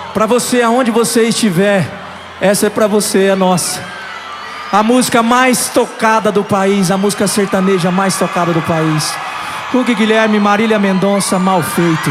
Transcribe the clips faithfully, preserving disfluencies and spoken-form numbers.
Pra você, aonde você estiver, essa é pra você, é nossa. A música mais tocada do país, a música sertaneja mais tocada do país. Hugo Guilherme, Marília Mendonça, Mal Feito.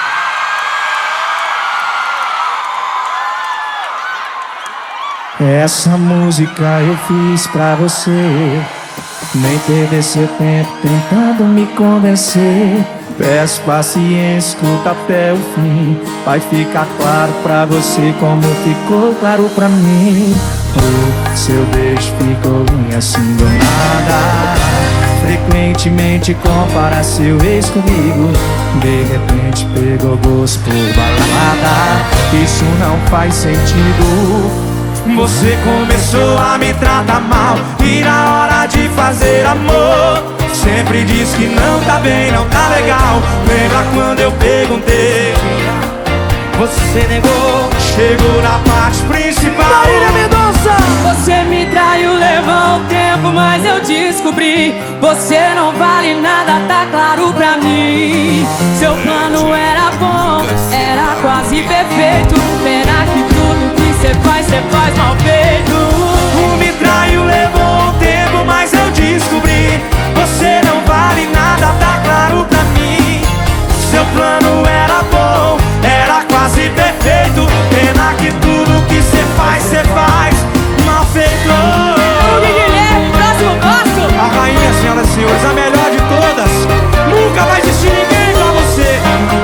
Essa música eu fiz pra você. Nem perder seu tempo tentando me convencer. Peço paciência, escuta até o fim. Vai ficar claro pra você como ficou claro pra mim. O seu beijo ficou ruim assim do nada. Frequentemente compara seu ex comigo. De repente pegou gosto por balada. Isso não faz sentido. Você começou a me tratar mal e na hora de fazer amor sempre diz que não tá bem, não tá legal. Lembra quando eu perguntei? Você negou, chegou na parte principal. Marília Mendonça! Você me traiu, levou um tempo, mas eu descobri. Você não vale nada, tá claro pra mim. Seu plano era bom, era quase perfeito. Pena que tudo que cê faz, cê faz mal feito. Me traiu, levou um tempo, mas eu descobri. Você não vale nada, tá claro pra mim. Seu plano era bom, era quase perfeito. Pena que tudo que cê faz, cê faz mal feito. Hugo Guilherme, próximo passo. A rainha, senhoras e senhores, a melhor de todas. Nunca vai existir ninguém igual a você.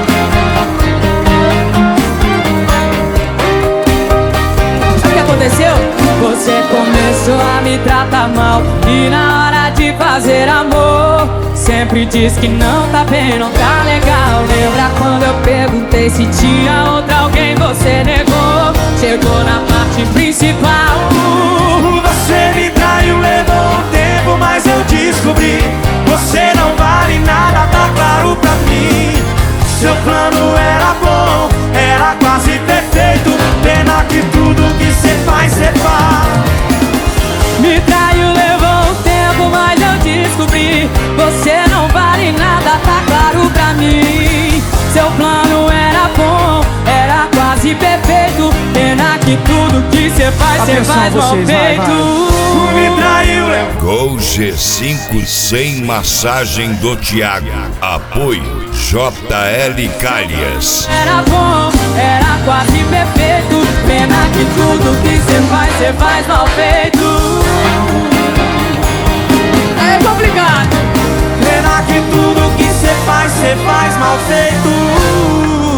O que aconteceu? Você começou a me tratar mal e na hora de fazer amor sempre diz que não tá bem, não tá legal. Lembra quando eu perguntei se tinha outra alguém? Você negou, chegou na parte principal. Você me traiu, levou um tempo, mas eu descobri. Você não vale nada, tá claro pra mim. Seu plano era bom, era quase perfeito. Pena que tudo que cê faz, cê faz. Me traiu, levou um tempo, mas eu descobri. Você não vale nada, tá claro pra mim. Seu plano era bom, era quase perfeito. Pena que tudo que cê faz, cê faz mal feito. Me traiu, levou. Gol G cinco sem massagem do Thiago. Apoio J L Calhas. Era bom, era quase perfeito. Pena que tudo que cê faz, cê faz mal feito. É complicado. Pena que tudo que cê faz, cê faz mal feito.